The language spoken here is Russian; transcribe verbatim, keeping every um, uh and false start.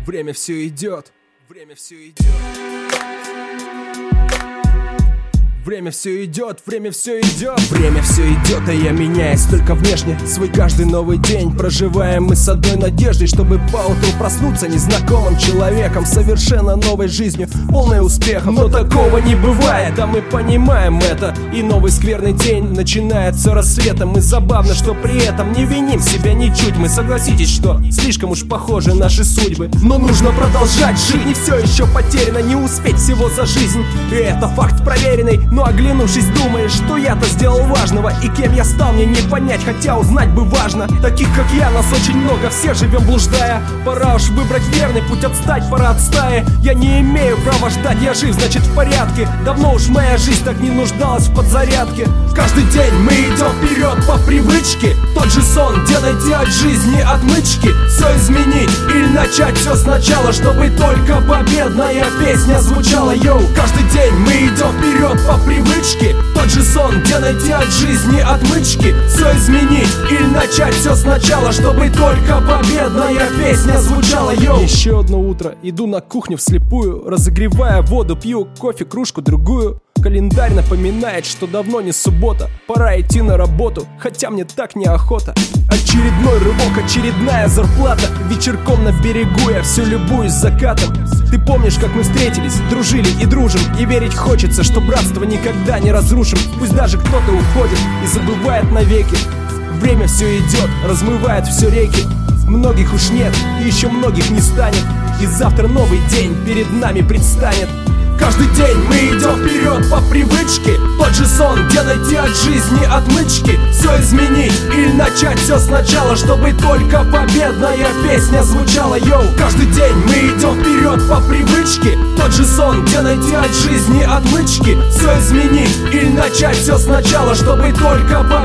Время все идет, время все идет. Время все идет, время все идет. Время все идет, а я меняюсь только внешне. Свой каждый новый день проживаем мы с одной надеждой, чтобы поутру проснуться незнакомым человеком, совершенно новой жизнью, полной успехом. Но такого не бывает, да мы понимаем это. И новый скверный день начинается рассветом. И забавно, что при этом не виним себя ничуть. Мы, согласитесь, что слишком уж похожи наши судьбы. Но нужно продолжать жить, не все еще потеряно, не успеть всего за жизнь. И это факт проверенный. Но оглянувшись, думаешь, что я-то сделал важного. И кем я стал, мне не понять, хотя узнать бы важно. Таких, как я, нас очень много, все живем блуждая. Пора уж выбрать верный путь, отстать, пора от стаи. Я не имею права ждать, я жив, значит в порядке. Давно уж моя жизнь так не нуждалась в подзарядке. Каждый день мы идем вперед по привычке. Тот же сон, делайте от жизни отмычки. Все изменить или начать все сначала, чтобы только победная песня звучала. Йоу, каждый день мы идем вперед по привычке. Тот же сон, делайте от жизни отмычки. Все изменить или начать все сначала, чтобы только победная песня звучала. Йоу. Еще одно утро, иду на кухню вслепую, разогревая воду, пью кофе, кружку другую. Календарь напоминает, что давно не суббота. Пора идти на работу, хотя мне так неохота. Очередной рывок, очередная зарплата. Вечерком на берегу я все любуюсь закатом. Ты помнишь, как мы встретились, дружили и дружим. И верить хочется, что братство никогда не разрушим. Пусть даже кто-то уходит и забывает навеки. Время все идет, размывает все реки. Многих уж нет, и еще многих не станет. И завтра новый день перед нами предстанет. Каждый день мы идем вперед по привычке. Тот же сон, делайте от жизни отмычки. Все изменить или начать все сначала, чтобы только победная песня звучала. Йоу, каждый день мы идем вперед по привычке. Тот же сон, делайте от жизни отмычки. Все изменить или начать все сначала, чтобы только победная